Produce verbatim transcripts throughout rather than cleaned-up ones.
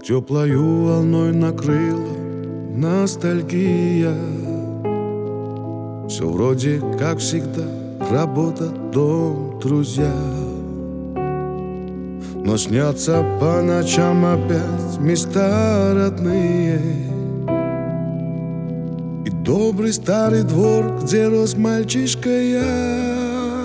Теплою волной накрыла ностальгия. Все вроде как всегда, работа, дом, друзья. Но снятся по ночам опять места родные и добрый старый двор, где рос мальчишка я.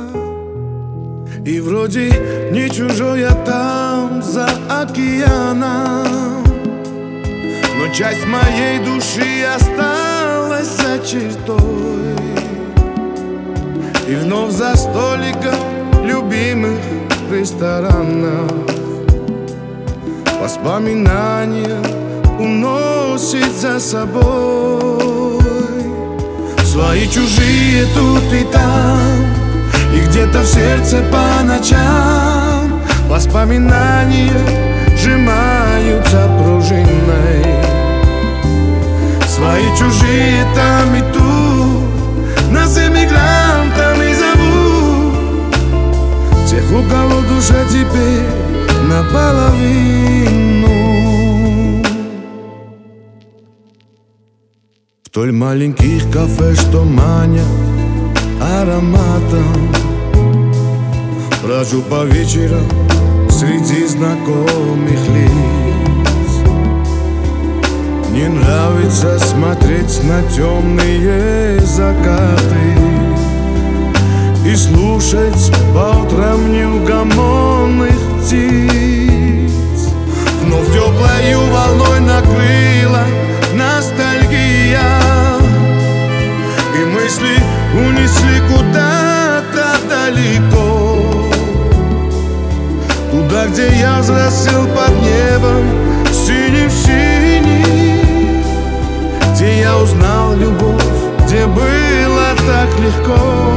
И вроде не чужой я там, за океаном, но часть моей души осталась за чертой. И вновь за столиком любимых ресторанов воспоминания уносит за собой. Свои чужие тут и там, и где-то в сердце по ночам воспоминания сжимаются пружиной. Свои чужие там и тут, нас эмигрантами зовут, тех, у кого душа теперь наполовину. Вдоль маленьких кафе, что манят ароматом, брожу по вечерам среди знакомых лиц. Мне нравится смотреть на темные закаты и слушать по утрам неугомонных птиц. Вновь теплою волной накрыла ностальгия, и мысли унесли куда-то далеко, туда, где я взрослел под небом синим-синим, где я узнал любовь, где было так легко.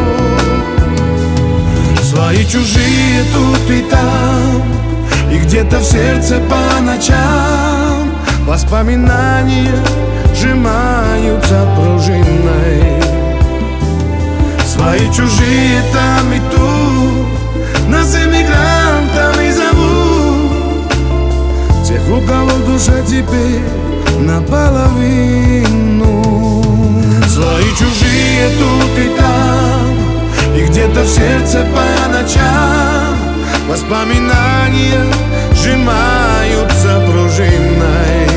Свои чужие тут и там, и где-то в сердце по ночам воспоминания сжимаются пружиной. Свои чужие там и тут, нас эмигрантами зовут, тех, у кого душа теперь наполовину. Свои чужие тут и там, и где-то в сердце по ночам воспоминания сжимаются пружиной.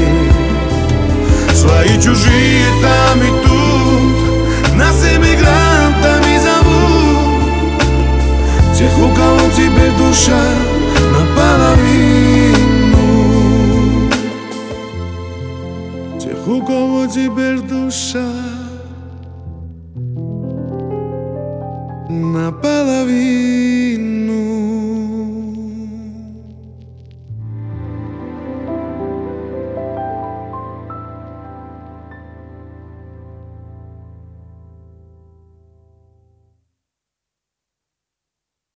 Свои чужие там и тут, нас эмигрантами зовут, тех, у кого теперь душа наполовину, тех, у кого теперь душа наполовину.